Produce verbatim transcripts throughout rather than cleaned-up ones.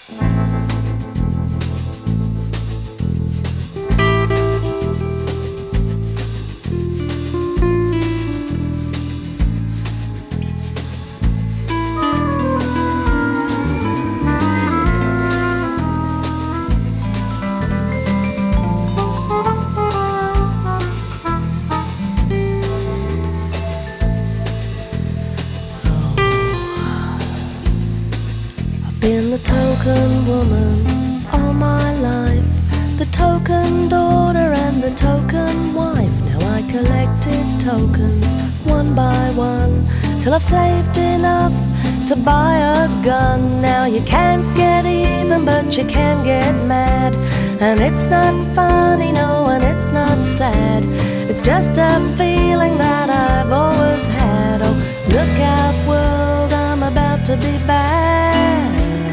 Been the token woman all my life, the token daughter and the token wife. Now I collected tokens one by one till I've saved enough to buy a gun. Now you can't get even, but you can get mad, and it's not funny, no, and it's not sad. It's just a feeling that I've always had. Oh, look out world, I'm about to be bad.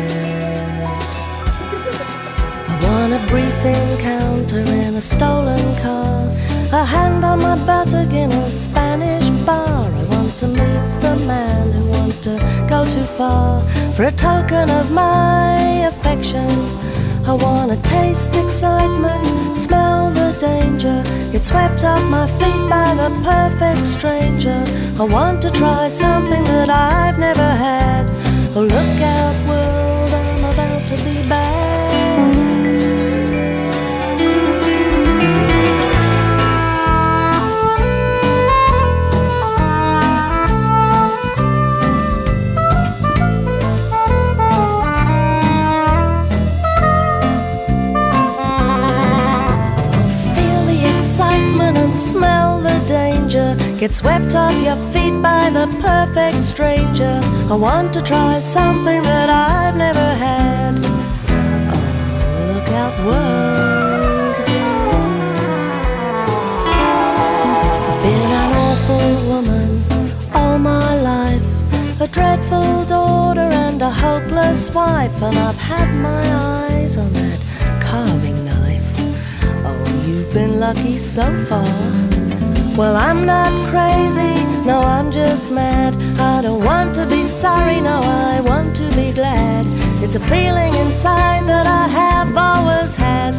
Want a brief encounter in a stolen car, a hand on my buttock in a Spanish bar. I want to meet the man who wants to go too far for a token of my affection. I want to taste excitement, smell the danger, get swept off my feet by the perfect stranger. I want to try something that I've never had. Oh, look out world, I'm about to be bad. Smell the danger, get swept off your feet by the perfect stranger. I want to try something that I've never had. Oh, look out world. I've been an awful woman all my life, a dreadful daughter and a hopeless wife, and I've had my eyes on that carving knife. Oh, you've been lucky so far. Well, I'm not crazy, no, I'm just mad. I don't want to be sorry, no, I want to be glad. It's a feeling inside that I have always had.